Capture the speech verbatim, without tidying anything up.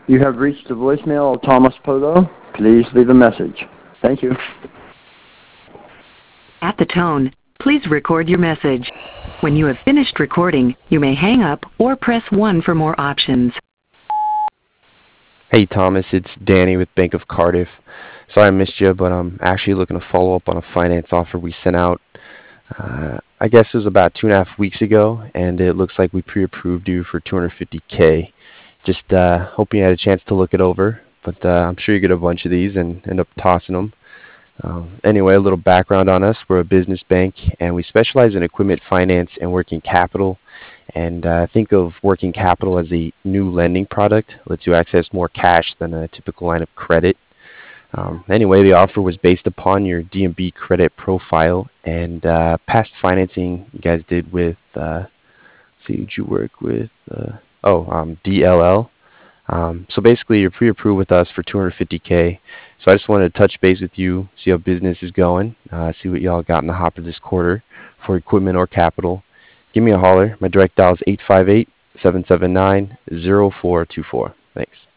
You have reached the voicemail of Thomas Polo. Please leave a message. Thank you. At the tone, please record your message. When you have finished recording, you may hang up or press one for more options. Hey Thomas, it's Danny with Bank of Cardiff. Sorry I missed you, but I'm actually looking to follow up on a finance offer we sent out. Uh, I guess it was about two and a half weeks ago, and it looks like we pre-approved you for two hundred fifty K. Just uh, hoping you had a chance to look it over, but uh, I'm sure you get a bunch of these and end up tossing them. Um, anyway, a little background on us. We're a business bank, and we specialize in equipment finance and working capital. And uh, think of working capital as a new lending product. Lets you access more cash than a typical line of credit. Um, anyway, the offer was based upon your D and B credit profile and uh, past financing you guys did with, uh, see, who'd you work with? Uh, oh, um, D L L. Um, so basically, you're pre-approved with us for two hundred fifty K. So I just wanted to touch base with you, see how business is going, uh, see what y'all got in the hopper this quarter for equipment or capital. Give me a holler. My direct dial is eight five eight, seven seven nine, zero four two four. Thanks.